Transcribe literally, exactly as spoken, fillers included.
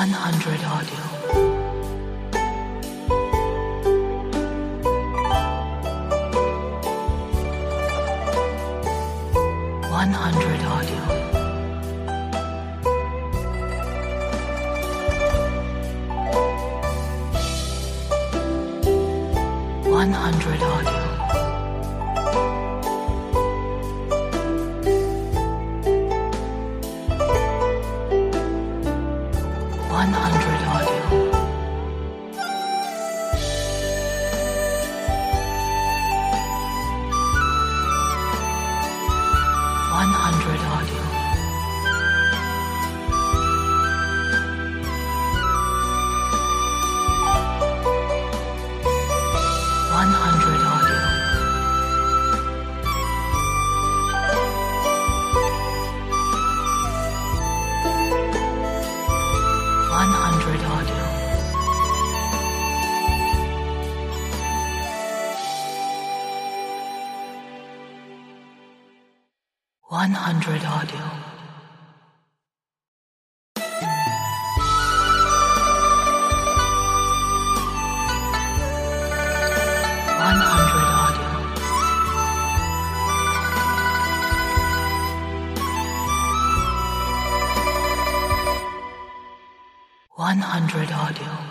one hundred audio. one hundred audio. one hundred audio. one hundred audio. one hundred audio. one hundred audio. one hundred audio. one hundred audio. one hundred audio. one hundred audio.